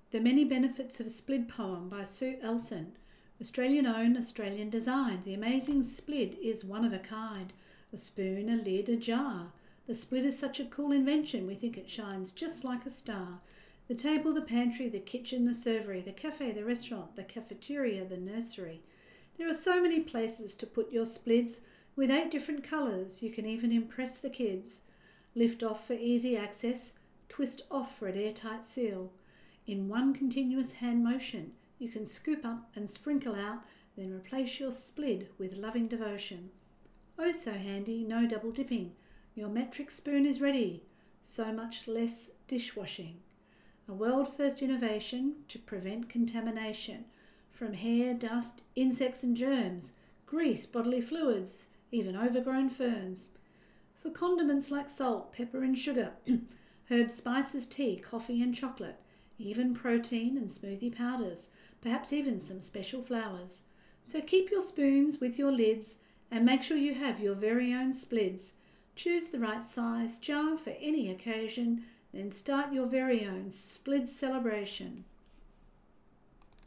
The Many Benefits of a Splid poem by Sue Elson. Australian owned, Australian designed. The amazing splid is one of a kind. A spoon, a lid, a jar. The splid is such a cool invention, we think it shines just like a star. The table, the pantry, the kitchen, the servery, the cafe, the restaurant, the cafeteria, the nursery. There are so many places to put your splids. With 8 different colours, you can even impress the kids. Lift off for easy access. Twist off for an airtight seal. In one continuous hand motion, you can scoop up and sprinkle out, then replace your splid with loving devotion. Oh, so handy, no double dipping. Your metric spoon is ready. So much less dishwashing. A world-first innovation to prevent contamination from hair, dust, insects and germs, grease, bodily fluids, even overgrown ferns. For condiments like salt, pepper and sugar, herbs, spices, tea, coffee and chocolate, even protein and smoothie powders, perhaps even some special flowers. So keep your spoons with your lids and make sure you have your very own splids. Choose the right size jar for any occasion, then start your very own splid celebration.